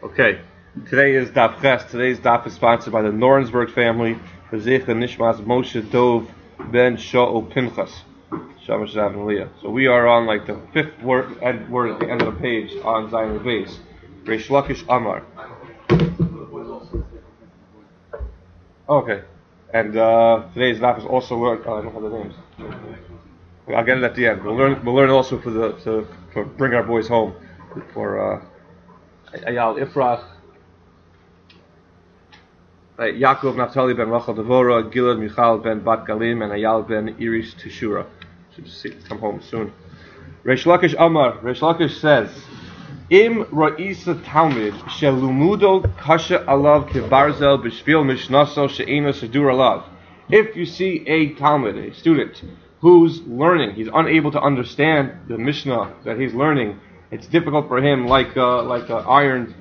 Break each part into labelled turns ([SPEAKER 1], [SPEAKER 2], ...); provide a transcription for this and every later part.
[SPEAKER 1] Okay, today is Daf Ches. Today's Daf is sponsored by the Norensberg family. Zecha Nishmas Moshe Dov Ben Shaul Pinchas. Shamash Zav and Leah. So we are on like the fifth word at the end of the page on Zion base. Reish Lakish Amar. Okay, and today's Daf is also I don't have the names. I'll get it at the end. We'll learn also for bring our boys home for. Ayal Ifrach, Yaakov Naftali ben Rachel Devora, Gilad Michal ben Bat Galim, and Ayal ben Iris Tishura. Should come home soon. Reish Lakish Amar. Reish Lakish says, Im Ra'isa Talmid Shelumudo Kasha Alav Kibarzel B'Shvil Mishnaso She'ena Sedur Alav. If you see a Talmud, a student who's learning, he's unable to understand the Mishnah that he's learning. It's difficult for him, like iron.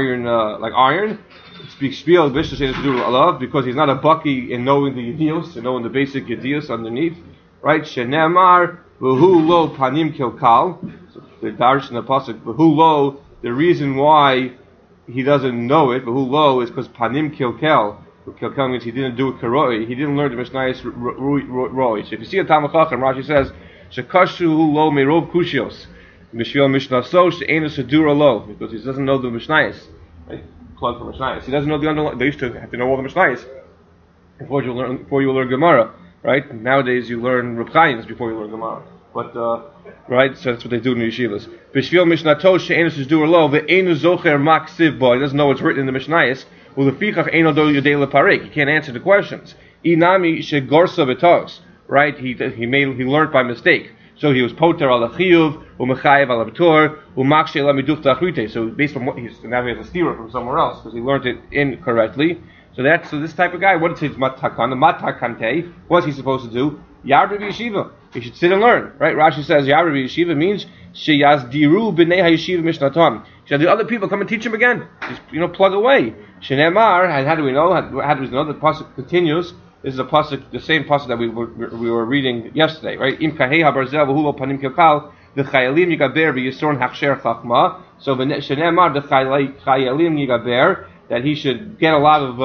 [SPEAKER 1] Speaks spiel because he's not a bucky in knowing the yedios, in knowing the basic yedios underneath, right? Shenemar v'hu lo panim kilkal. So the darish in the pasuk v'hu lo. The reason why he doesn't know it v'hu lo is because panim kilkel. Kilkel means he didn't do it karoi. He didn't learn the mishnayos roi. So if you see a Talmud Chacham, Rashi says shekashu lo merov kushios. Mishvil Mishnaso she'ena sedura lo, because he doesn't know the Mishnayos. Right? Plug for Mishnayos. He doesn't know the underlying. They used to have to know all the Mishnayos before you learn Gemara. Right? Nowadays you learn Reb Chaim's before you learn Gemara. But right, so that's what they do in the yeshivas. Mishvil Mishnato she'ena sedura lo ve'enu zocher maksiv bo. He doesn't know what's written in the Mishnayos. Ulefichach eno do yodei leparek. He can't answer the questions. Inami shegorsa b'tos. Right? He learned by mistake. So he was poter al chiyuv, umechayev al abtur, umakshe la midufta achrite. So based on what now he has a steer from somewhere else because he learned it incorrectly. So this type of guy. What is his matakana? Matakante. What's he supposed to do? Yarbi yeshiva. He should sit and learn. Right? Rashi says yarbi yeshiva means sheyazdiru b'nei hayeshiva mishnatam. Should the other people come and teach him again? Just plug away. Shenemar. How do we know? How do we know? The pasuk continues. This is a pasuk, the same pasuk that we were reading yesterday, right? Im kahei habarzel v'hu lo panim kilkal v'chayalim yigaber v'yisron hachsher chachma. So v'shenemar the chayalim yigaber, that he should get a lot of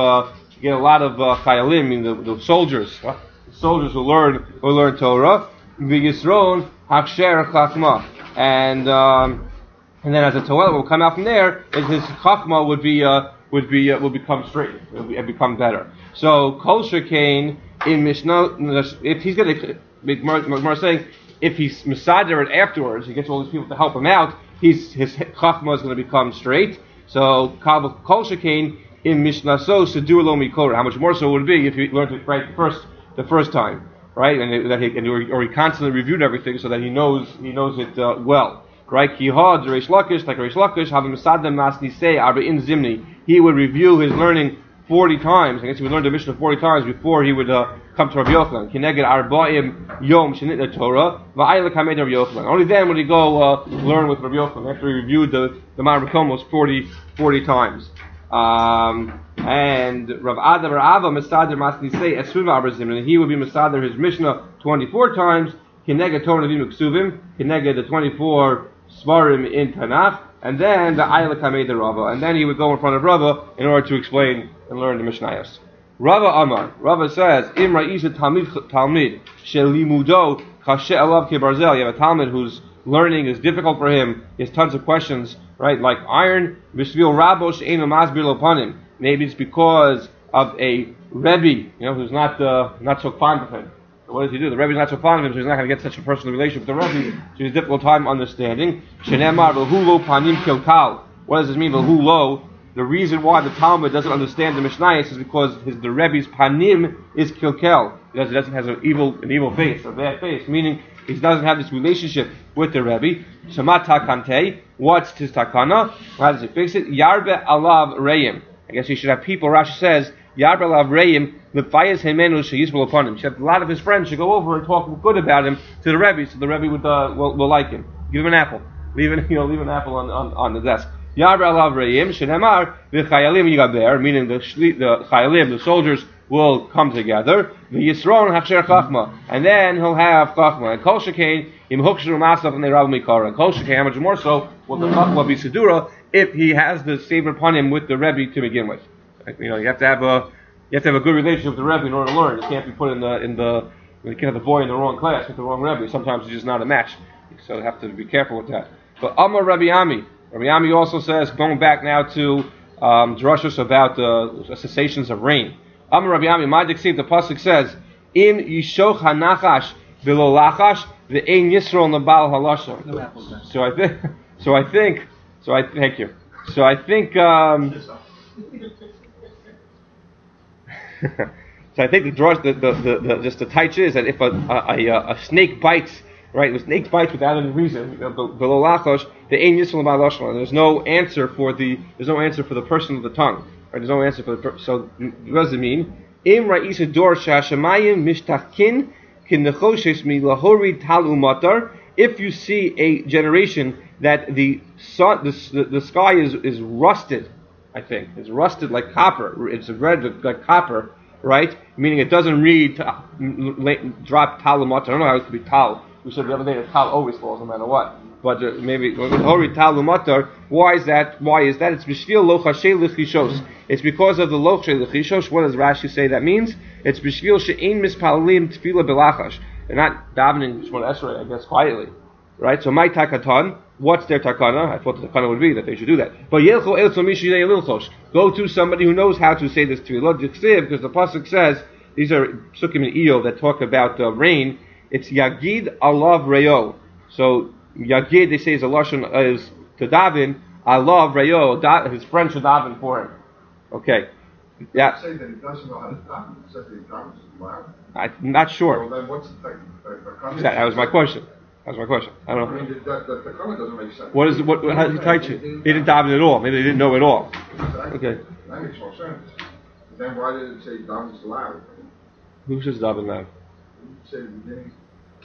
[SPEAKER 1] chayalim, meaning the soldiers who learn Torah v'yisron hachsher chachma, and then as a Torah will come out from there, is his chachma would become straight, and become better. So kol shekain in Mishnah, if he's going to make Gemara saying, if he's misader it afterwards, he gets all these people to help him out, his chachma is going to become straight. So kol shekain in Mishnah so sedur lo mikora. How much more so would it be if he learned it right the first time, right? Or he constantly reviewed everything so that he knows it well. Right, Kihad, Reish Lakish, like Reish Lakish, having Misadam Masni say Arba'in Zimni. He would review his learning 40 times. I guess he would learn the Mishnah 40 times before he would come to Rav Yochanan. Kineged Arba'im Yom Shenit Torah, Va'ayla Kamed Rav Yochanan. Only then would he go learn with Rav Yochanan after he reviewed the Ma'ariv Komos 40 times. And Rav Ada Rava Misadam Masni say Esriv Arba'in Zimni. He would be Misadam his Mishnah 24 times. Kineged Torah Navim Ksuvim. Kineged the 24 Svarim in Tanakh, and then the Ayla Kamei the Rava, and then he would go in front of Rava in order to explain and learn the Mishnayos. Rava Amar, Rava says, Im Ra'isa Talmid Shelimudo Chashe Alav Kebarzel. You have a Talmud whose learning is difficult for him. He has tons of questions, right? Like iron, Vishvil Rabo She'enu Masbir Lopanim. Maybe it's because of a Rebbe, who's not so fond of him. What does he do? The Rebbe's not so fond of him, so he's not going to get such a personal relationship with the Rebbe, so he has a difficult time understanding. Shenemar v'hu lo panim kilkal. What does this mean? V'hu lo. The reason why the Talmud doesn't understand the Mishnayos is because the Rebbe's panim is kilkel. He doesn't have an evil face, a bad face, meaning he doesn't have this relationship with the Rebbe. Shema takante. What's his takana? How does he fix it? Yarbe alav reim. I guess he should have people. Rashi says Yarbe alav reim. The fires himenu sheyisbul upon him. A lot of his friends should go over and talk good about him to the Rebbe, so the Rebbe will like him. Give him an apple. Leave an apple on the desk. Yar alav reim shenemar v'chayalim yigaber, meaning the chayalim, the soldiers will come together. The Yisron Hachsher Chachma, and then he'll have Chachma. And Kol Shekain Im Hukshru Masav and they Rav Mikara. And Kol Shekain, how much more so will the Chachma be Sedura if he has the savor upon him with the Rebbe to begin with. You have to have a good relationship with the Rebbe in order to learn. You can't be put in the you can't have the boy in the wrong class with the wrong Rebbe. Sometimes it's just not a match. So you have to be careful with that. But Amar Rabbi Ami. Rabbi Ami also says, going back now to drashos about the cessations of rain. Amar Rabbi Ami, Madik Siv, the pasuk says, "Im yishoch hanachash v'lo lachash ve'ein yisro lebal halashon." Thank you. So I think. So I think the taich is that if a snake bites, right? If a snake bites without any reason, below lachosh, the ein yisrael ba'lashon. There's no answer for the person of the tongue. Right? There's no answer for the so what does it mean? Im ra'isa dor shashamayim mishtachkin kin nechoshes mi lahori tal umatar. If you see a generation that the sky is rusted, I think it's rusted like copper. It's red like copper, right? Meaning it doesn't read drop tal umatar. I don't know how it could be tal. We said the other day that tal always falls no matter what. But maybe hori tal umatar. Why is that? It's b'shvil lo chashay l'chishos. It's because of the lo chashay l'chishos. What does Rashi say that means? It's b'shvil she'ein mispalalim tefila belachash. They're not davening Shemona Esrei, I guess, quietly, right? So my takatan, what's their takana? I thought the takana would be that they should do that. But yelcho el tzomishiyei lilchosh. Go to somebody who knows how to say this tefillah. Because the pasuk says these are psukim in Iyov that talk about rain. It's Yagid Alav Reo. So Yagid, they say, is a lashon is to daven. Alav Reo, his friend should daven for him. Okay, yeah.
[SPEAKER 2] Say that he doesn't know how to daven. He says that he davens loud.
[SPEAKER 1] I'm not sure.
[SPEAKER 2] Well, then what's the
[SPEAKER 1] That was my question. I don't know.
[SPEAKER 2] I mean, the comment doesn't make sense.
[SPEAKER 1] How did he teach you? He didn't daven at all. Maybe they didn't know at all.
[SPEAKER 2] Exactly.
[SPEAKER 1] Okay.
[SPEAKER 2] That makes more sense. But then why did it say davens loud?
[SPEAKER 1] Who says daven loud?
[SPEAKER 2] It say at the beginning.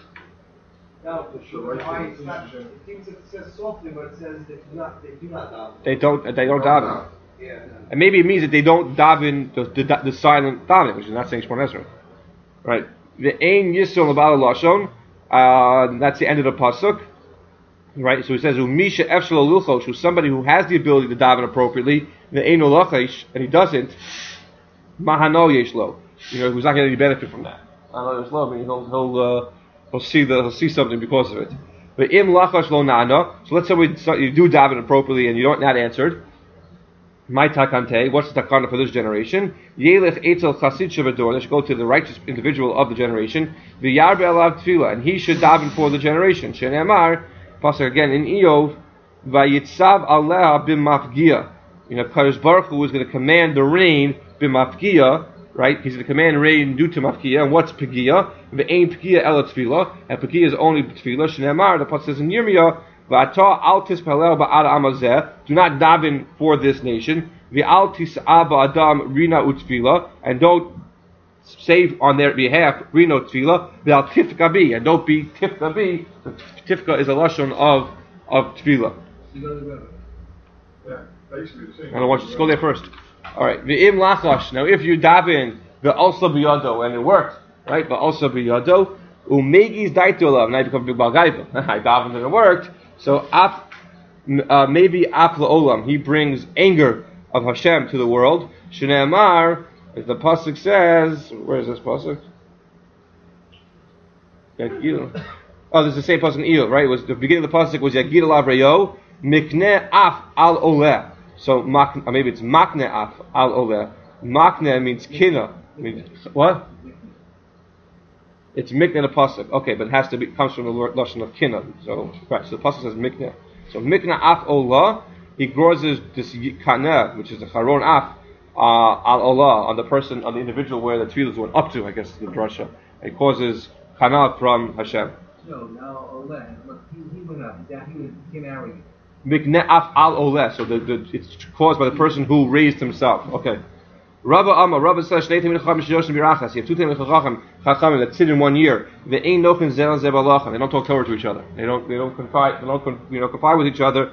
[SPEAKER 3] No, for sure. It thinks it says softly, but it says they do not daven.
[SPEAKER 1] They don't daven.
[SPEAKER 3] Yeah.
[SPEAKER 1] And maybe it means that they don't daven the silent daven, which is not saying Shemona Esrei. Right. The ein yisrael lebal lashon. That's the end of the pasuk. Right. So he says umisha efshel luchosh, who's somebody who has the ability to daven appropriately. The ein ulachish, and he doesn't. Mahano yeshlo. Who's not getting any benefit from that. I know there's love. I mean, he'll see something because of it. But im lachash lo nana. So let's say you do daven appropriately and you don't not answered. My takante, what's the takana for this generation? Yelech etzel chasid shavador. They should go to the righteous individual of the generation. V'yarbe alav tefillah, and he should daven for the generation. Shenemar, pasuk again in Iyov, vayitzav aleha b'mafgia. Kadosh Baruch Hu is going to command the rain b'mafgia. Right? He's going to command rain due to mafkia. And what's pegia? Ve'ein pegia ela tefillah. And pegia is only tefillah. Shenemar, the pasuk says in Yirmiyah, V'ata al tispalel ba'ad amazeh. Do not daven for this nation. V'al tis'a ba'adam rina utfila. And don't save on their behalf rina utfila. V'al tifka bi. And don't be tifka bi. Tifka is a lashon of tefillah.
[SPEAKER 2] Yeah, basically the same.
[SPEAKER 1] I don't want you to go there first. Alright. V'im lachash. Now if you daven v'alsa b'yado, and it worked, right? V'alsa b'yado. Umegi's daitulav. Now you become a big balgaiva. I davened and it worked. So maybe af la'olam, he brings anger of Hashem to the world. Shneimar, as the pasuk says, where is this pasuk? Oh, this is the same pasuk in Iyov, right? It was the beginning of the pasuk was Yagid alav reyo mikne af al oleh. So maybe it's makne af al oleh. Makne means kina. What? It's mikne the pasuk. Okay, but it has to be comes from the lashon of kina. So right, so the pasuk says mikne. So mikne af olah, he grows this kana, which is the charon af al olah on the person, on the individual where the tefillah went up to. I guess the drasha. It causes kana from Hashem.
[SPEAKER 3] No, now olah. He went up. He became arrogant.
[SPEAKER 1] Mikne af al olah. So it's caused by the person who raised himself. Okay. Rabba says, you have 2 Talmidei Chachamim that sit in 1 year. They ain't nochen zel zebalachan. They don't talk Torah to each other. They don't confide. They don't confide with each other.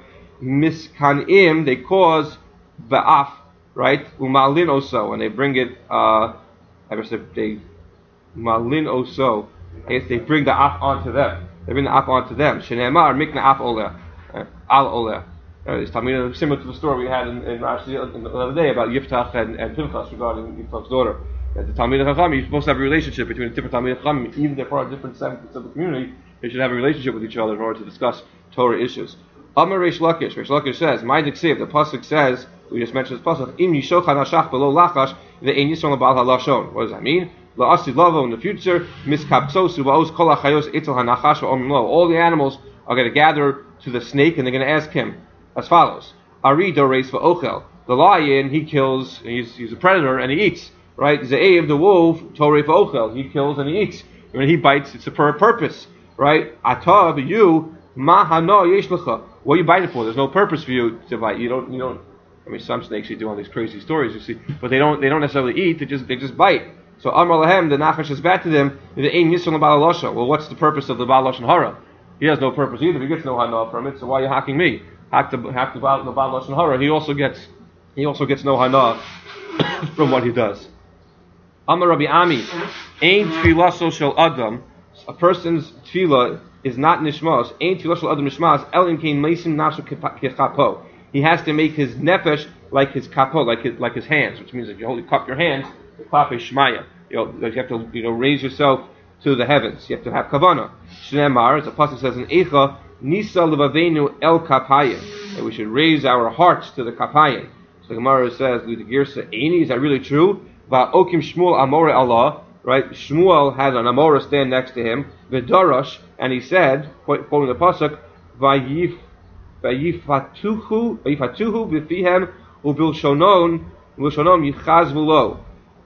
[SPEAKER 1] Miskanim, they cause ba'af, right? Umalin also, and they bring it They malin oso. They bring the af onto them. They bring the af onto them. Shenemar mikna af oleh al oleh. It's similar to the story we had in Rashi the other day about Yiftach and Pinchas regarding Yiftach's daughter. At the Talmid Chacham, you're supposed to have a relationship between the different Talmid Chacham, even if they're part of different segments of the community. They should have a relationship with each other in order to discuss Torah issues. Amar Reish Lakish. Reish Lakish says, "My diksiv." The pasuk says, we just mentioned this pasuk. Im yishochan hashach below lachash ve'ein yisron lebal halashon. What does that mean? La'asi lavo in the future. Miskapsos uvaos kol hachayos etzel hanachash ve'om lo. All the animals are going to gather to the snake and they're going to ask him as follows: Ari doreis va'ochel. The lion, he kills. He's a predator and he eats. Right? Ze'ev, the wolf, torei va'ochel. He kills and he eats. When he bites, it's for a purpose. Right? Atav, you, mahano yesh lecha. What are you biting for? There's no purpose for you to bite. You don't. I mean, some snakes you do all these crazy stories, you see, but they don't necessarily eat. They just bite. So Amar Lahem, the Nachash is back to them. The Ein Yisron Baal Lashon. Well, what's the purpose of the Baal Lashon Hara? He has no purpose either. He gets no hana from it. So why are you hacking me? Hack the Baal Lashon Hara. He also gets no hana from what he does. Amar Rabbi Ami, Ein Tfilaso Shel Adam. A person's tefillah is not nishmas. Ein tefillah shel adam nishmas. Elim kein meisim nafsho kechapo. He has to make his nefesh like his kapo, like his hands, which means if you cup your hands, the klap is shmaya. You have to raise yourself to the heavens. You have to have kavanah. Shneimar, as the pasuk says in Eicha, Nisa levavenu el kapayim. That we should raise our hearts to the kapayim. So the Gemara says, "Lida girsa eini." Is that really true? Va'okim Shmuel amore Allah. Right, Shmuel had an Amorah stand next to him, V'darash, and he said, quoting the pasuk, V'yifatuhu b'fihem u'bilshonom yichaz v'lo.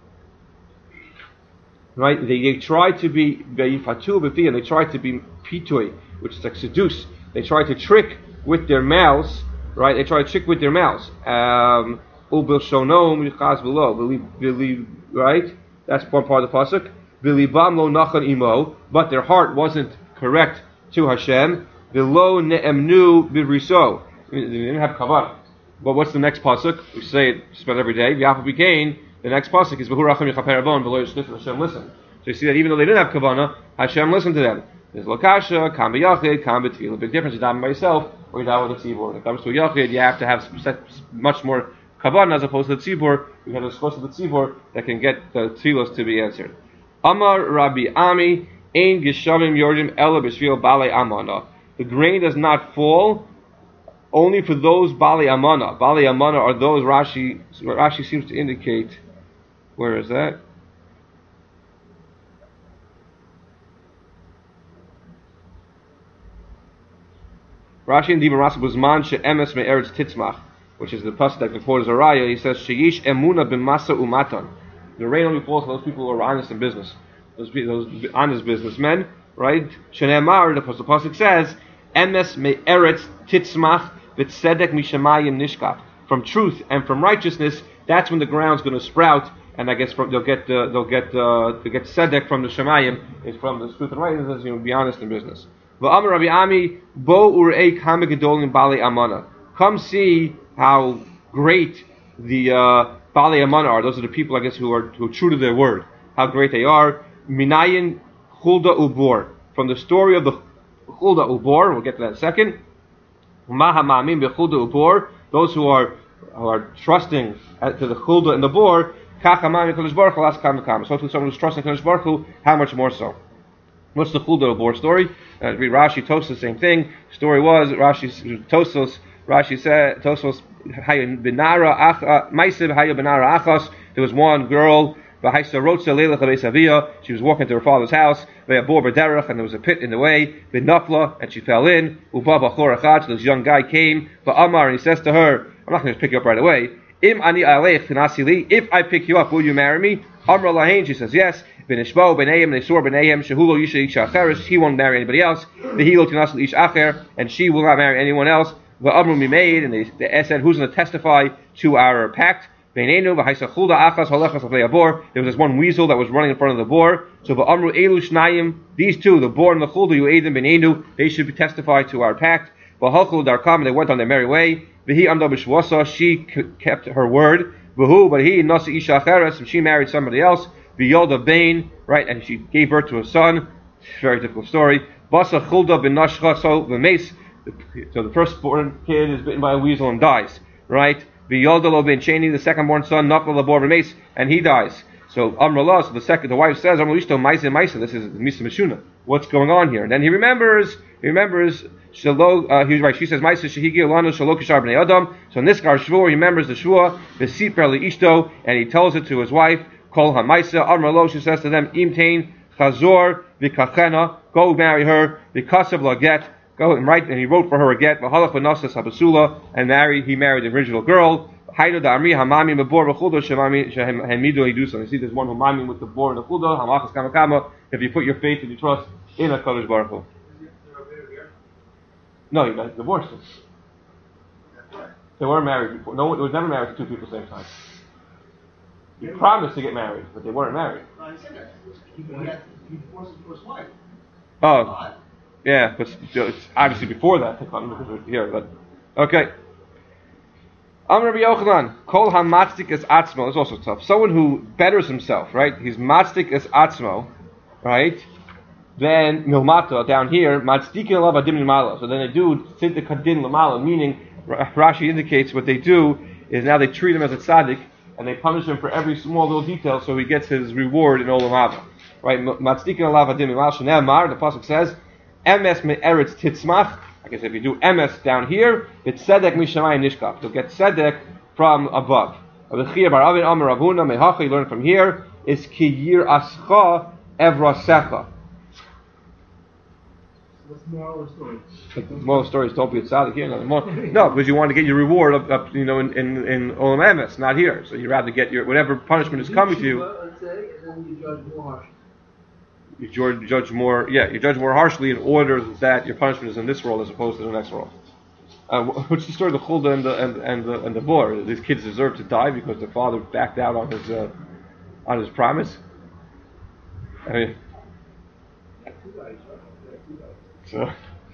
[SPEAKER 1] Right, they try to be V'yifatuhu b'fihem. They try to be pitui, which is like seduce. They try to trick with their mouths. Right, they try to trick with their mouths. U'bilshonom yichaz v'lo. Right. That's one part of the pasuk. V'libam lo nachan imo, but their heart wasn't correct to Hashem. V'lo ne'emnu b'riso. They didn't have kavanah. But what's the next pasuk? We say it just about every day. V'yafu b'kein. The next pasuk is v'hu racham yichaper avon v'lo yishlish. Hashem listened. So you see that even though they didn't have kavanah, Hashem listened to them. There's lokasha, kam b'yachid, kam b'tefillah. Big difference. You daven by yourself or you daven with the tzibur. When it comes to a yachid, you have to have much more kavanah as opposed to the tzibur. We have a source of the tzibur that can get the tefillos to be answered. Amar Rabbi Ami, Ein Geshamim Yordim Ela B'Shvil Balei Amana. The grain does not fall only for those Balei Amana. Balei Amana are those Rashi seems to indicate. Where is that? Rashi and Diva Rasa was man she'emes me'eretz titzmach, which is the pasuk that reports Araya. He says, "Sheyish emuna b'masa umatan." The rain only falls for those people who are honest in business, those honest businessmen, right? Shenemar, the pasuk says, "Emes me'eretz titzmach v'tzedek mishamayim nishkat." From truth and from righteousness, that's when the ground's going to sprout, and I guess they'll get tzedek from the shamayim. It's from the truth and righteousness. Be honest in business. V'amar Rabbi Ami, bo urei kama gedolim balei amana. Come see how great the Balei Amana are. Those are the people, I guess, who are true to their word. How great they are. Minayin Hulda Ubor. From the story of the Hulda Ubor, we'll get to that in a second. Maha Ma'amim beChulda Ubor. Those who are trusting to the Hulda and the Bor. Kachamam Kodesh Baruch Hu Las Kam Kam. So to someone who's trusting Kodesh Baruch Hu, how much more so? What's the Hulda Ubor story? Read Rashi, Tosfos, the same thing. Story was Rashi said, Tosfos, there was one girl, she was walking to her father's house, and there was a pit in the way, and she fell in. So this young guy came, and he says to her, I'm not going to pick you up right away. If I pick you up, will you marry me? She says yes. He won't marry anybody else. And she will not marry anyone else. And they said, who's going to testify to our pact? There was this one weasel that was running in front of the boar. So these two, the boar and the chulda, they should be testified to our pact. And they went on their merry way. She kept her word. But he, she married somebody else. V'yolda Bain, right, and she gave birth to a son. Very difficult story. Basa Chulda ben Nashcha so v'meis. So the firstborn kid is bitten by a weasel and dies, right? V'yolda lo ben Sheni, the second-born son, Nachla labor v'meis, and he dies. So Amrullah, so the wife says, Amrulishto Maisa Maisa. This is Misa Mishuna. What's going on here? And then he remembers. Shalo, he was right. She says, Maisa Shehigi Alanu Shalo Kishar Bnei Adam. So in this Gar Shvur, he remembers the Shvur, the Sipra Ishto, and he tells it to his wife. Kol HaMaisa Amrullah. She says to them, Imtain Chazor V'Kachena. Go marry her. V'Kasav Laget. Go and write. And he wrote for her a get. V'Halach V'Nasas Habasula, and he married the original girl. Haydo da Amri Hamami Mabor V'Chuldo Shemami Shehemidu Yidusa. You see, there's one Hamami with the bor and the Chuldo. Hamachas Kamakama. If you put your faith and your trust in a Kadosh Baruch Hu. No, you got divorced. They weren't married before. No, it was never married to two people at the same time. You promised to get married, but they weren't married.
[SPEAKER 3] He divorced his first wife.
[SPEAKER 1] Oh, yeah, but it's obviously before that. Because we're here, but okay. Amr Rabbi Yochanan, Kol HaMatzdik Es Atzmo is also tough. Someone who betters himself, right? He's Matzdik Es Atzmo, right? Then Milmata down here, Matzdikin Alav Adim Lamala. So then they do Tziddik Hadin Lamala, meaning Rashi indicates what they do is now they treat him as a tzaddik and they punish him for every small little detail, so he gets his reward in Olam Haba. Right? Matzdikin Alav Adim Lamala. Shneimar, the pasuk says, Emes Me'eretz Titzmach. I guess if you do MS down here, it's Tzedek Mishamayim Nishkaf. You'll get Tzedek from above. Avechia Bar Avin Amar Ravuna Mehacha, you learn from here, is Ki Yir'ascha Evrasecha.
[SPEAKER 3] What's the moral of the story?
[SPEAKER 1] The moral of the story is don't be a tzaddik here. No, because you want to get your reward in Olam Emes, not here. So you'd rather get your whatever punishment is coming to you.
[SPEAKER 3] Let's say, and then you judge more harshly.
[SPEAKER 1] You judge more harshly in order that your punishment is in this world as opposed to the next world. What's the story of the Chulda and the bor? These kids deserve to die because their father backed out on his promise. I mean, so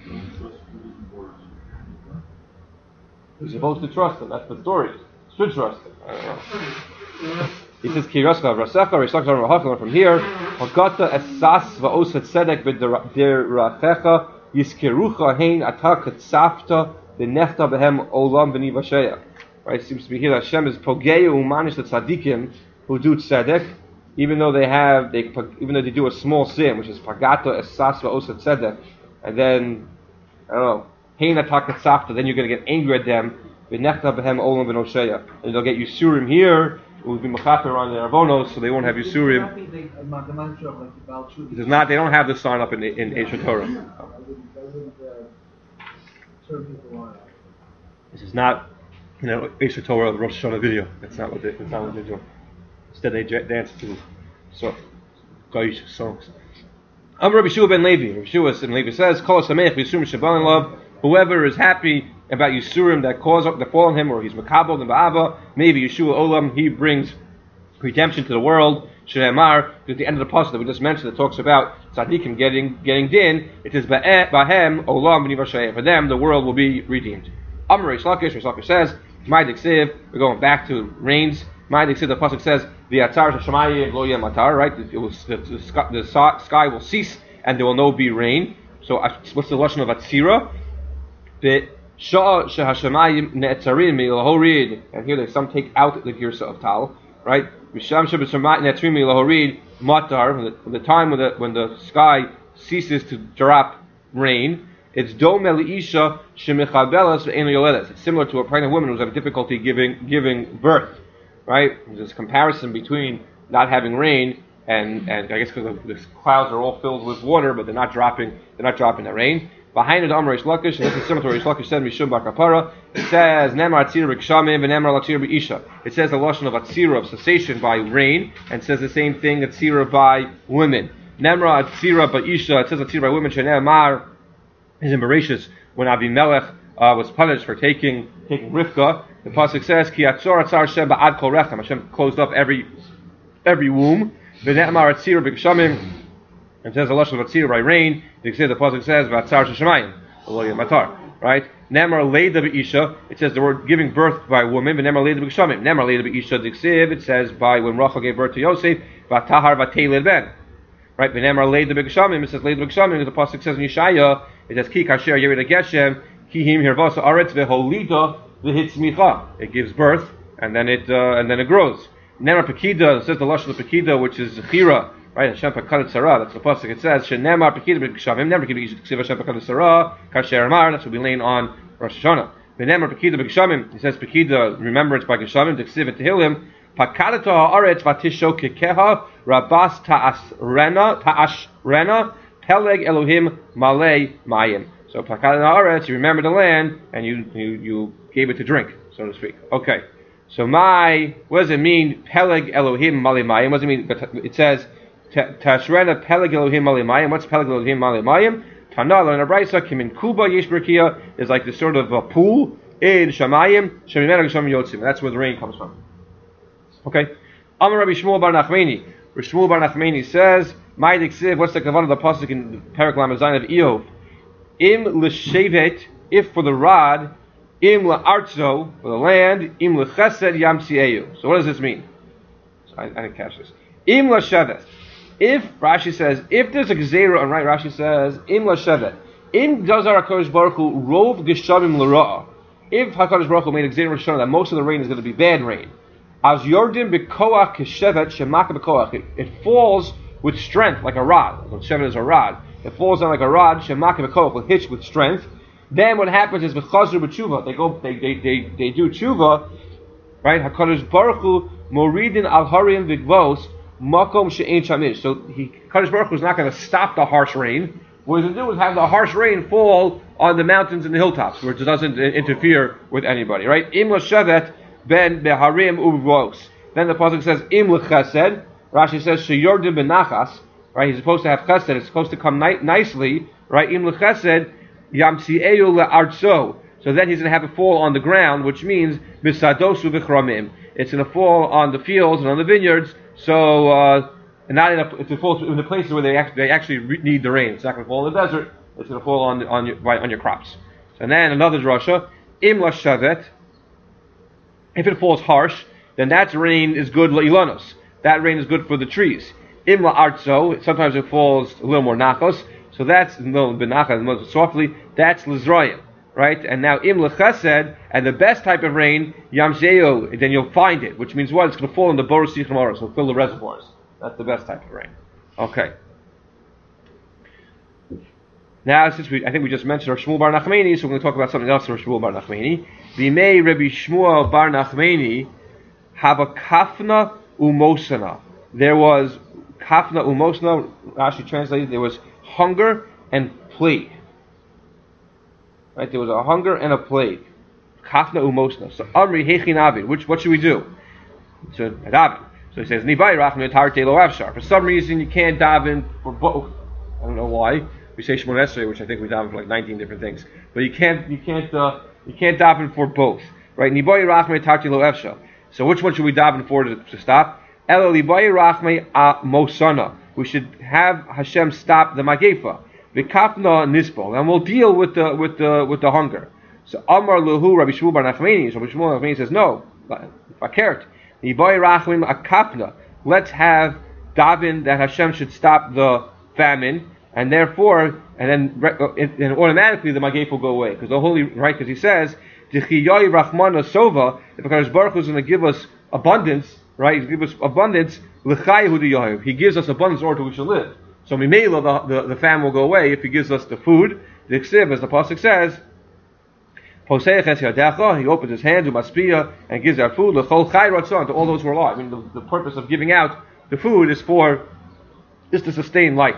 [SPEAKER 1] you're supposed to trust him. That's the story. Should trust him. I don't know. He says, "Kiraska Rasecha Risakar Rahachlan." From here, Hakata Esas VaOsat Tzedek B'Derachecha Yiskerucha Hein Atak Tzafta V'Nechta Behem Olam V'Ni Vasheya. Right? It seems to be here that Hashem is Pogei Umanish the Tzadikim who do Tzedek, even though they do a small sin, which is Pagata Esas VaOsat Tzedek, and then I don't know Hein Atak Tzafta. Then you're going to get angry at them. V'Nechta Behem Olam V'Nosheya, and they'll get Yisurim here. It will be mechaper on the Arvonos, so they won't have Yisurim. It does not. They don't have the sign up in Eish Torah. This is not, Eish Torah the Rosh Hashanah video. That's not what they do. Instead, they dance to Goyish songs. Rabbi Yeshua ben Levi. Rabbi Yeshua ben Levi says, "Kol Sameach Yisurim Shabbat Love." Whoever is happy about Yisurim that fall on him, or he's Makabel and Ba'ava, maybe Yeshua Olam, he brings redemption to the world. Shneimar, at the end of the passage that we just mentioned, it talks about tzaddikim getting din. It is Bahem Olam B'ni Vashayim. For them, the world will be redeemed. Amar Reish Lakish says, Ma'adik Siv, we're going back to rains. Ma'adik Siv, the pasuk says, V'yatzar Hashemayim Lo Yeh Matar, right? The sky will cease and there will no be rain. So what's the lashon of Atzira? And here some take out the girsa of Tal, right? From the time when the sky ceases to drop rain, it's it's similar to a pregnant woman who's having difficulty giving birth, right? There's a comparison between not having rain and I guess because the clouds are all filled with water, but they're not dropping the rain. Behind it, Amar Reish Lakish, and this is similar to what Reish Lakish said, Mishum Bar Kapara. It says, Nemar Atzira B'Kshamim, Nemar Atzira B'Isha. It says the lashon of Atzira, of cessation by rain, and says the same thing, Atzira by women. Nemar Atzira B'Isha, it says Atzira by women, Shenemar is in Bereshis, when Avimelech was punished for taking Rivka. The pasuk says, Ki Atzor Atzar Hashem Ba'ad Kol Rechem. Hashem closed up every womb. V'Nemar Atzira B'Kshamim. It says the lashon of Atzira by rain. The pasuk says V'atzar Sheshamayim, Lo Yeh Matar. right? Nemar leida be'isha, it says the word giving birth by a woman, but nemar leida be'gshamim. Nemar leida be'isha diksiv, it says by when Rachel gave birth to Yosef, vatahar vateled ben. Right? But nemar leida be'gshamim, it says leida be'gshamim, the pasuk says in Yeshaya, it says ki kasher yerida geshem, ki him hirvasa aretz veholida v'hitzmicha. It gives birth and then it grows. Nemar pekida, it says the lashon of pekida, which is zechira. Right, Hashem Pekadet Sarah, that's the pasuk. It says, Shenemar Pekida B'Gshavim, never Pekida B'Gshavim, Hashem Pekadet Sarah, Kasher Amar, that's what we laying on Rosh Hashanah. V'nemar Pekida B'Gshavim, he says Pekida, remembrance by Geshavim, D'Ksiv et Tehillim, Pakadet Ha'aretz V'Tisho Kekeha, Rabas Ta'ashrena, Peleg Elohim Malei Mayim. So Pakadet Ha'aretz, you remember the land, and you gave it to drink, so to speak. Okay. So what does it mean, Peleg Elohim Malei Mayim? What does it mean? It says, Tashrena Peleg Elohim Malimayim. What's Peleg Elohim Malimayim? Tanah in a brayso Kimin Kuba Yesh Berkia is like this sort of a pool in Shamayim Shemimena Geshamim Yotzim. That's where the rain comes from. Okay. Amar Rabbi Shmuel Bar Nachmani. Rabbi Shmuel Bar Nachmani says, "My diksiv." What's the kavanah of the pasuk in Perek Lamed Zayin of Eov? Im l'shevet, if for the rod, im la'artzo, for the land, im l'chesed yamsieu. So what does this mean? So I didn't catch this. Im l'shevet. If Rashi says, if there's a gzeira, and right, Rashi says, im l'shevet. Im dazar HaKadosh Baruch Hu rov geshavim l'ra'ah. If HaKadosh Baruch Hu made a gzeira Rosh Hashanah that most of the rain is going to be bad rain, as yordim b'koach keshevet shemaka b'koach. It falls with strength like a rod. Shevet is a rod. It falls down like a rod. Shemaka b'koach, will hitch with strength. Then what happens is v'chazru b'tshuva. They do tshuva. Right? HaKadosh Baruch Hu moridin al harim v'gvos makom she'ein shamish. So HaKadosh Baruch Hu is not going to stop the harsh rain. What he's going to do is have the harsh rain fall on the mountains and the hilltops, where it doesn't interfere with anybody. Right? Im l'shevet ben beharim uvos. Then the pasuk says im l'chesed. Rashi says sheyordim benachas. Right? He's supposed to have chesed. It's supposed to come nicely. Right? Im l'chesed yamsieu le'artso. So then he's going to have it fall on the ground, which means misadosu v'chramim. It's going to fall on the fields and on the vineyards. So not enough to fall in the places where they actually need the rain. It's not going to fall in the desert. It's going to fall on your crops. So then another drasha, im l'shevet. If it falls harsh, then that rain is good la'ilanos. That rain is good for the trees. Im la'artzo, sometimes it falls a little more nachos, so that's no benachas, more softly. That's lizroyim, right? And now im l'chesed, and the best type of rain, yamzeo, then you'll find it, which means what? It's going to fall in the boros yichmaros, so fill the reservoirs. That's the best type of rain. Okay. Now, since I think we just mentioned Rav Shmuel Bar Nachmani, so we're going to talk about something else. Rav Shmuel Bar Nachmani. V'mei Rabbi Shmuel Bar Nachmani have a kafna umosana. There was kafna umosana. Rashi translated. There was hunger and plague. Right? There was a hunger and a plague. Kafna umosana. So Amri Hechin Avid. What should we do? So Daven. So he says Nibai Rachnu Tarte Lo Avshar. For some reason you can't daven for both. I don't know why. We say Shemon Esrei, which I think we daven for like 19 different things, but you can't daven for both, right? Niboy rachmei tarti lo efsha. So which one should we daven for to stop? Elo liboy rachmei mosana. We should have Hashem stop the magefa. V'kafna nisbol, and we'll deal with the hunger. So Amar Luhu Rabbi Shmuel Bar Nachmani. So Rabbi Shmuel Bar Nachmani says no. Fakert. Niboy rachmei akapna. Let's have daven that Hashem should stop the famine. And therefore, and automatically the magef will go away, because the holy, right? Because he says, "D'chiyoi rachmana sova." If HaKadosh Baruch Hu is going to give us abundance, right? He gives us abundance. L'chayehu diyahu. He gives us abundance in order we shall live. So mimela the famine will go away if he gives us the food. The ksiv, as the pasuk says, "Poseich es yadecha." He opens his hand to maspia and gives our food. L'chol chay ratzon, to all those who are alive. I mean, the purpose of giving out the food is to sustain life.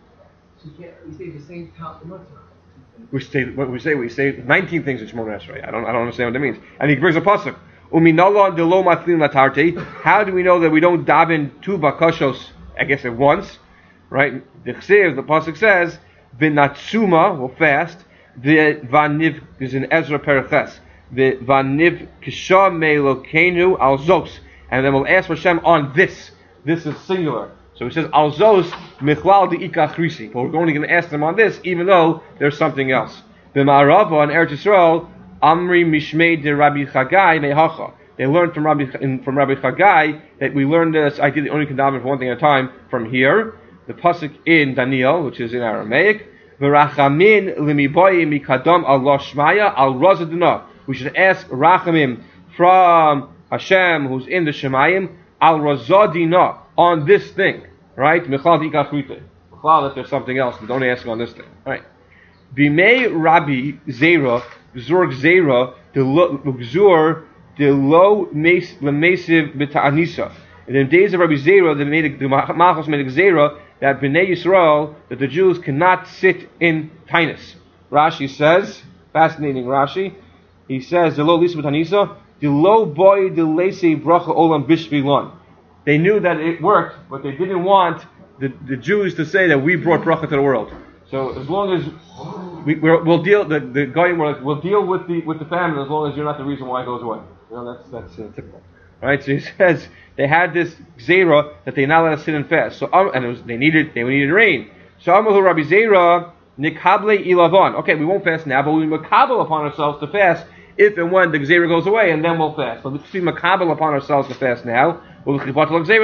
[SPEAKER 3] We say the same time.
[SPEAKER 1] We say 19 things in Shemona Esrei. I don't understand what that means. And he brings a pasuk. Uminala delo matlin latarte. How do we know that we don't daven two bakashos? I guess at once, right? The pasuk says v'natsuma, will fast. The vaniv is in Ezra Pereches. The vaniv kisha meilokenu al zos, and then we'll ask for Hashem on this. This is singular. So he says, Alzos michlal de ikachrisi. But we're only going to ask them on this, even though there's something else. B'ma'arava in Eretz Yisrael, Amri Mishmei de Rabbi Chagai Mehacha. They learned from Rabbi Chagai that we learned this idea that only can daven for one thing at a time from here. The pasuk in Daniel, which is in Aramaic, V'rachamin limiboyi mikadam Allah Shmaya al Razadina. We should ask Rachamim from Hashem, who's in the Shemayim, al Razadina, on this thing, right? Michal dikachrite. Michal, if there's something else, but don't ask on this thing, right? Bimei Rabbi Zera, Zorg Zera, the lo lemesiv b'ta'anisa. In the days of Rabbi Zera, the Malchus made a Zera that Bnei Yisrael, that the Jews cannot sit in Tainus. Rashi says, fascinating Rashi, he says, the lo lisa b'ta'anisa, the lo boy the lesi bracha olam bishvilon. They knew that it worked, but they didn't want the Jews to say that we brought bracha to the world. So as long as we'll deal, the goyim will deal with the famine as long as you're not the reason why it goes away. You know, that's typical, right? So he says they had this gzeira that they not let us sit and fast. So they needed rain. So Amahu Rabbi Zera nikable ilavon. Okay, we won't fast now, but we makabel upon ourselves to fast if and when the gzeira goes away, and then we'll fast. So let's be makabel upon ourselves to fast now. And when the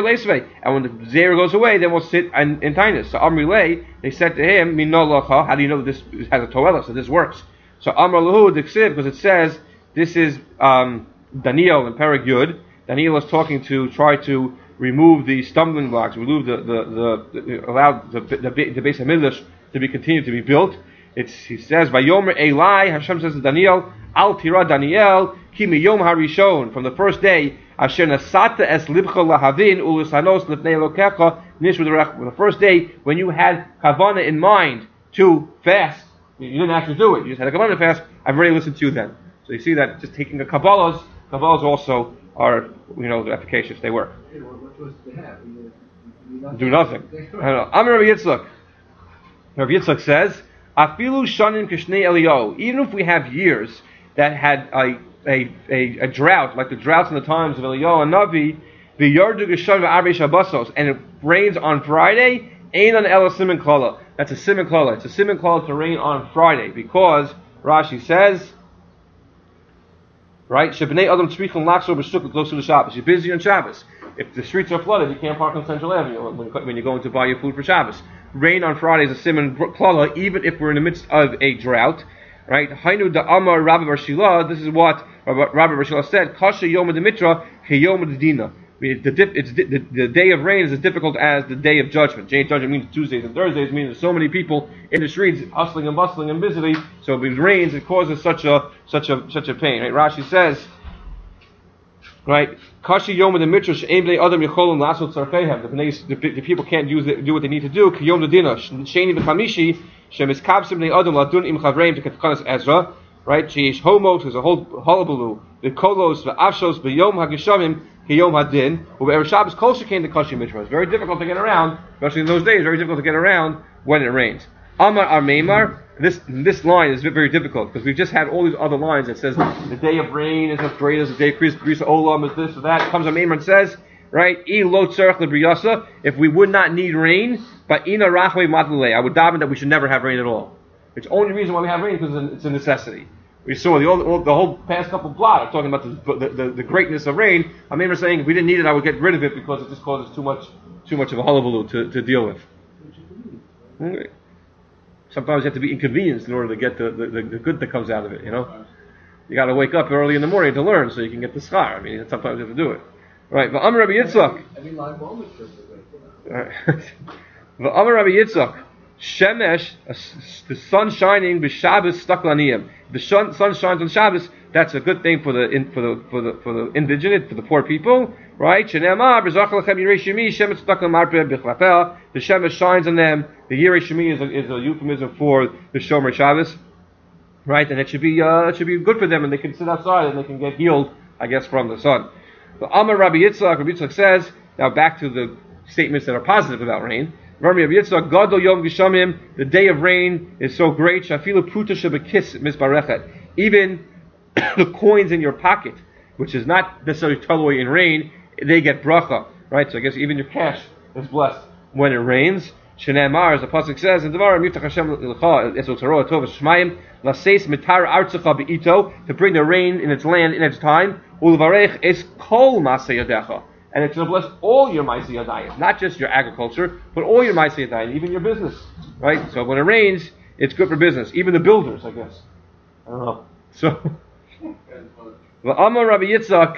[SPEAKER 1] gzeira goes away, then we'll sit in Tainus. So Amri Lei, they said to him, Minolacha, how do you know this has a toela? So this works. So Amr Lahu Diksiv, because it says this is Daniel in Perek Yud. Daniel is talking to try to remove the stumbling blocks, remove allow the Beis Hamikdash to be continued to be built. He says, Vayomer Eli, Hashem says to Daniel, Al Tira Daniel, Ki Miyom Harishon, from the first day, Asher Nasata Es Libcha Lahavin Ulusanos Lifnei Elokecha Nish V'Derech. The first day when you had Kavana in mind to fast, you didn't actually do it. You just had a Kavana fast. I've already listened to you then. So you see that just taking the Kabbalahs also are, efficacious. They work.
[SPEAKER 3] What was to have?
[SPEAKER 1] Do nothing. I don't know. Amar Rabbi Yitzchak. Rabbi Yitzchak says, Afilu Shanim Kishnei Eliyahu. Even if we have years that had a drought, like the droughts in the times of Eliyahu and Navi, the Yardu Geshav Arbe Shabbosos, and it rains on Friday, Ein on Ela Siman Klala. That's a Siman Klala. It's a Siman Klala to rain on Friday, because Rashi says, right, Shebnei Adam Tzrichon Laxor B'Shtuk close to the Shabbos. You're busy on Shabbos. If the streets are flooded, you can't park on Central Avenue when you're going to buy your food for Shabbos. Rain on Friday is a Siman Klala, even if we're in the midst of a drought. Right? Hainu da Amar Rabbi Bar Shila. This is what Rabbi Bar Shila said. Kasha Yom Demitra Kiyom Dina. The day of rain is as difficult as the day of judgment. Day of judgment means Tuesdays and Thursdays. Means there's so many people in the streets hustling and bustling and busy. So if it rains, it causes such a pain. Right? Rashi says, right? Kashi Yom Demitra She'em Bnei Adam Yecholim Lasot Tzarcheihem. The people can't do what they need to do. Kiyom Dina Sheni V'Chamishi. Shemis Kabsim Bnei Adam Ladun Im Chavreim to Ketkanas Ezra. Right? Sheish Homos is a whole hullabaloo. The Kolos V'Avshos B'Yom HaGeshamim Kiyom Hadin. Whoever Shabbos Kosher came to Kashi Mishra. It's very difficult to get around, especially in those days. Very difficult to get around when it rains. Amar Armeimar. This line is very difficult because we've just had all these other lines that says the day of rain is as great as the day of Kriyas Olam is this or that. It comes Armeimar and says, right? If we would not need rain, but I would daven that we should never have rain at all. It's the only reason why we have rain because it's a necessity. We saw the whole past couple blot talking about the greatness of rain. I remember saying if we didn't need it, I would get rid of it because it just causes too much of a hullabaloo to deal with. Okay. Sometimes you have to be inconvenienced in order to get the good that comes out of it. You got to wake up early in the morning to learn so you can get the schar. I mean, sometimes you have to do it. Right, V'amar Rabbi Yitzchak.
[SPEAKER 3] Every live moment for
[SPEAKER 1] V'amar Rabbi Yitzchak. Shemesh, the sun shining b'Shabbos staklaniyim. The sun shines on Shabbos. That's a good thing for the indigenous, for the poor people, right? Shenemar b'zachar lechem yirei shemi shemesh staklan marpeh b'chlapel. The shemesh shines on them. The yirei shemi is a euphemism for the shomer Shabbos, right? And it should be good for them, and they can sit outside and they can get healed, I guess, from the sun. The Amar Rabbi Yitzchak says, now back to the statements that are positive about rain. Rabbi Yitzchak, Gadol Yom Geshamim, the day of rain is so great, Shafilu Pruta Shebekis Misbarechet. Even the coins in your pocket, which is not necessarily totally in rain, they get bracha, right? So I guess even your cash is blessed when it rains. Shenemar, as the pasuk says in Devarim, Yiftach Hashem L'cha Esol Tzaroa Tov Shmayim Laseis Mitar Artzecha Beito, to bring the rain in its land in its time. Ulevarech Es Kol Masei Yadecha, and it's going to bless all your Masei Yadayim, not just your agriculture, but all your Masei Yadayim, even your business. Right? So when it rains, it's good for business. Even the builders, I guess. I don't know. So, Amar Rabbi Yitzchak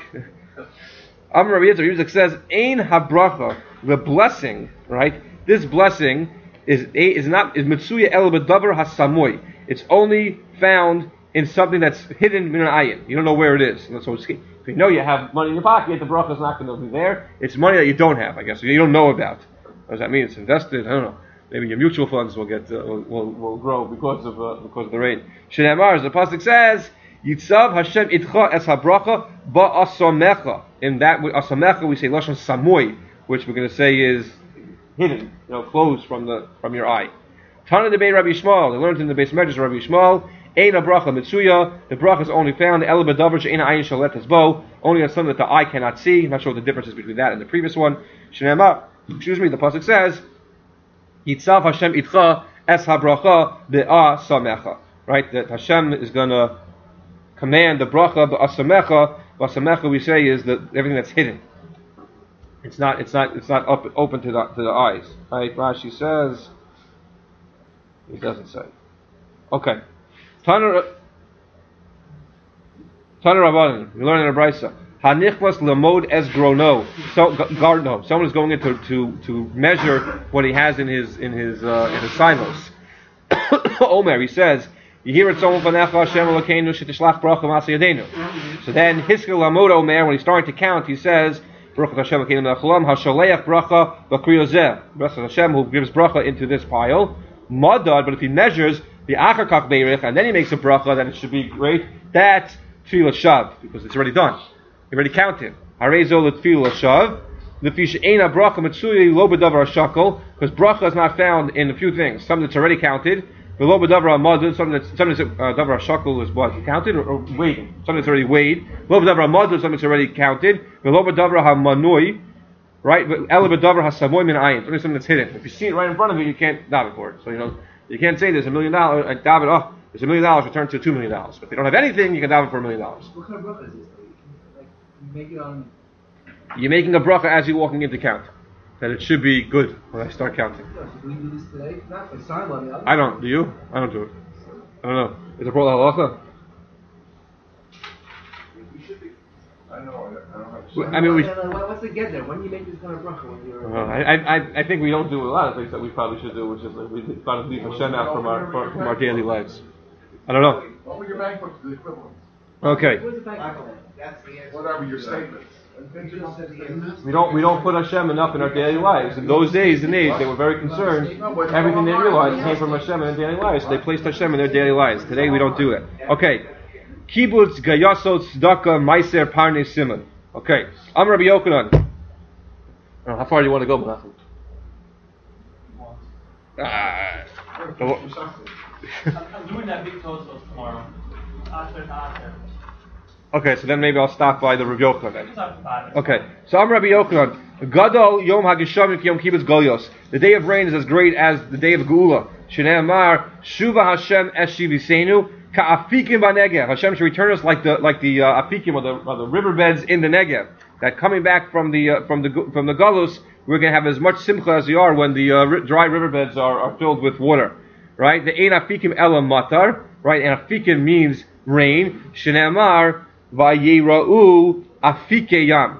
[SPEAKER 1] says, Ein habracha, the blessing, right? This blessing is mitzuya el b'davar hasamoy. It's only found in something that's hidden min ayin. You don't know where it is. And so if you know you have money in your pocket, the bracha is not going to be there. It's money that you don't have, I guess. You don't know about. What does that mean? It's invested. I don't know. Maybe your mutual funds will get will grow because of the rain. Shenemar, as the pasuk says, Yitzav Hashem itcha es habracha ba'asamecha. In that asamecha we say lashon samoy, which we're going to say is hidden, closed from your eye. Tana de Rabbi Yishmael, they learned in the base measures of Rabbi Yishmael, Ein bracha mitzuya, the bracha is only found el b'davar she'ein ayin shalet hasbo, only on something that the eye cannot see. I'm not sure what the difference is between that and the previous one. Shenemar, the pasuk says, Yitzav Hashem itcha es habracha be'asamecha. Right, that Hashem is going to command the bracha b'asamecha. B'asamecha we say is that everything that's hidden. It's not open to the eyes. Right? Rashi says, it doesn't say. Okay. Tana Rabbanan, we learn in a brisa. Hanichlas lamod es grono. So garno. Someone is going in to measure what he has in his silos. Omer, he says, you hear it someone fanecha Hashem Elokeinu shetishlach bracha ma'aseh yadeinu. So then Hiskel lamod Omer, when he's starting to count, he says, Baruch Hashem Elokeinu me'acholam hashaleach bracha b'kriyozeh. Baruch Hashem who gives bracha into this pile. Madad, but if he measures the achar kach beirich and then he makes a bracha, then it should be great. That's tefillah shav because it's already done. You already counted. Harezo l'tefillah shav. Lefish eina bracha mitzuyi lo b'davar hashakol, because bracha is not found in a few things. Something that's already counted. Lo b'davar hamadud, something that's davar hashakol is what counted or weighed. Something that's already weighed. Lo b'davar hamadud, something that's already counted. Lo b'davar hamanui, right? El b'davar hasamoy min ayin, something that's hidden. If you see it right in front of you, you can't daven for it. So you can't say there's $1 million. Daven, there's $1 million returned to $2 million. But if you don't have anything, you can daven for $1 million.
[SPEAKER 3] What kind of bracha is this? Make it on.
[SPEAKER 1] You're making a bracha as you're walking into count. That it should be good when I start counting.
[SPEAKER 3] No, so we do this today? Not for sign money.
[SPEAKER 1] I don't. Do you? I don't do it. I don't know. Is it brought halacha?
[SPEAKER 2] We should be. I don't have.
[SPEAKER 1] I mean,
[SPEAKER 3] what's the get there? When do you make this kind of bracha? When you're.
[SPEAKER 1] I think we don't do a lot of things that we probably should do, which is like we try to leave Hashem out from our daily lives. I don't know.
[SPEAKER 2] What were your bank books? The equivalent.
[SPEAKER 1] Okay.
[SPEAKER 3] Where's the bank account? That's the answer.
[SPEAKER 2] Whatever your statements.
[SPEAKER 1] We don't put Hashem enough in our daily lives. In those days and age, they were very concerned. Everything they realized came from Hashem in their daily lives. So they placed Hashem in their daily lives. Today we don't do it. Okay. Kibbutz Gayasot Tzedakah Meiser Parnei Simon. Okay. I'm Rabbi Yochanan. How far do you want to go, Menachem?
[SPEAKER 4] I'm doing that big toast tomorrow. After.
[SPEAKER 1] Okay, so then maybe I'll stop by the Rabbi Yochanan.
[SPEAKER 4] Just after 5.
[SPEAKER 1] Okay, so I'm Rabbi Yochanan. Gadol Yom HaGeshamim Yom Kibbutz Golios. The day of rain is as great as the day of Geula. Shnei Amar Shuva Hashem Eshivisenu Ka'afikim Ba'Negev. Hashem should return us like the afikim or the riverbeds in the Negev. That coming back from the Galus, we're going to have as much simcha as we are when the dry riverbeds are filled with water. Right? The Ein Afikim Elam Matar. Right? And Afikim means rain. Shnei Amar Vayira'u Afike Yam.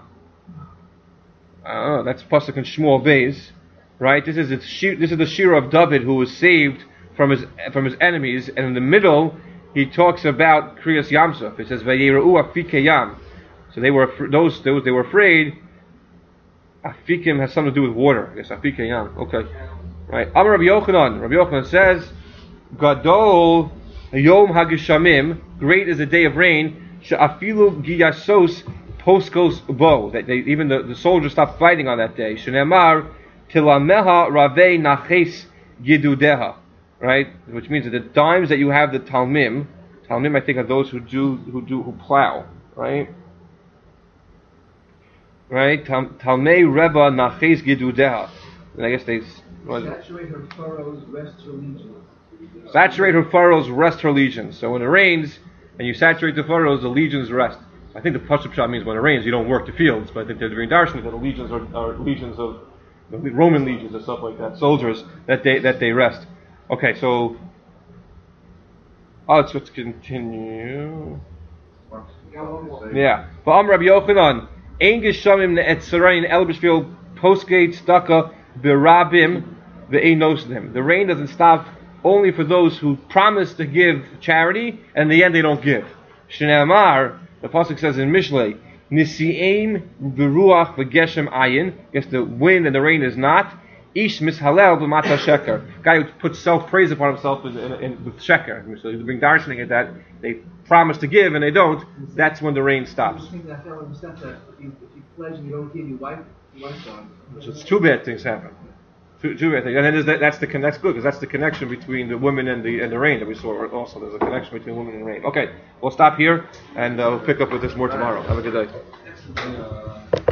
[SPEAKER 1] That's pasuk in Shmuel Beis, right? This is the shira of David who was saved from his enemies, and in the middle he talks about Kriyas Yamsuf. It says Vayira'u Afike Yam. So they were they were afraid. Afikim has something to do with water. I guess Afike Yam. Okay, right. Amar Rabbi Yochanan. Rabbi Yochanan says, Gadol Yom HaGeshamim. Great is the day of rain. She'afilu giyasos poskos bo. That even the soldiers stopped fighting on that day. Shenemar tilameha ravei naches gidudeha. Right, which means that the dimes that you have the talmim I think are those who plow. Right. Talmei reba naches gidudeha. And I guess
[SPEAKER 3] Saturate her furrows, rest her legions.
[SPEAKER 1] Saturate her furrows, rest her legions. So when it rains and you saturate the furrows, the legions rest. I think the Pashup Shah means when it rains, you don't work the fields, but I think they're very darshan that the legions are legions of the Roman legions and stuff like that, soldiers that they rest. Okay, so let's continue. Yeah. Va'am Rabbi Yochanan, Ein Geshamim Ne'etzarayin El B'Shvil Postgate Staka B'Rabim Ve'Ein Nosnim. The rain doesn't stop only for those who promise to give charity and in the end they don't give. Shneamar, the pasuk says in Mishlei, Nisi'ein V'Ruach V'Geshem Ayin. Yes, the wind and the rain is not. Ish mishalel b'mata sheker. Guy who puts self-praise upon himself with sheker. So you bring darshaning at that. They promise to give and they don't. That's when the rain stops.
[SPEAKER 3] I think that fellow understands that if you pledge and you don't give, your wife on.
[SPEAKER 1] So it's two bad things happen. Two bad things. And then that's good because that's the connection between the woman and the rain that we saw. Also, there's a connection between woman and rain. Okay, we'll stop here and we'll pick up with this more tomorrow. Have a good day.